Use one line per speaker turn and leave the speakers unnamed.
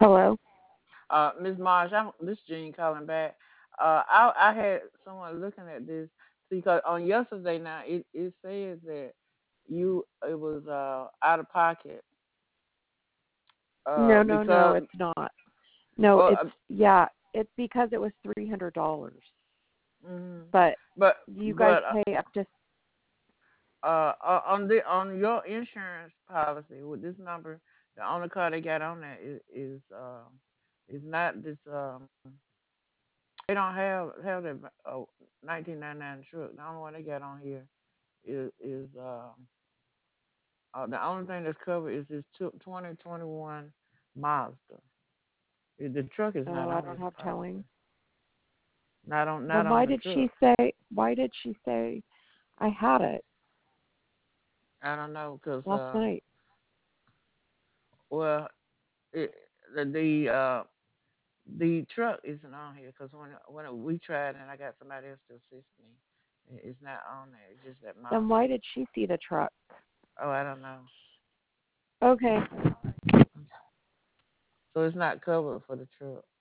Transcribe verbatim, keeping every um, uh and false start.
Hello?
Uh, Miss Marsh, I'm this Jean calling back. Uh, I I had someone looking at this because on yesterday now it it says that you it was uh out of pocket uh
No, no, no,
because
it's not. No,
uh,
it's yeah, it's because it was three hundred dollars.
mm,
But
but
you guys
but
pay up to
uh uh, on the on your insurance policy with this number, the only car they got on there is is uh is not this um they don't have have that uh, nineteen ninety-nine truck. The only one they got on here is is uh, uh the only thing that's covered is this two- twenty twenty-one Mazda. Uh, The truck is not
oh, I
on
don't
this
have
policy.
towing.
Not on not
Then
on
why
the
did
truck.
she say why did she say I had it
I don't know because
last
uh
night?
well it, the the uh the truck isn't on here because when when we tried and I got somebody else to assist me, it- it's not on there. It's just that
Then
Mazda.
why did she see the truck?
Oh, I don't know.
Okay.
So it's not covered for the truck.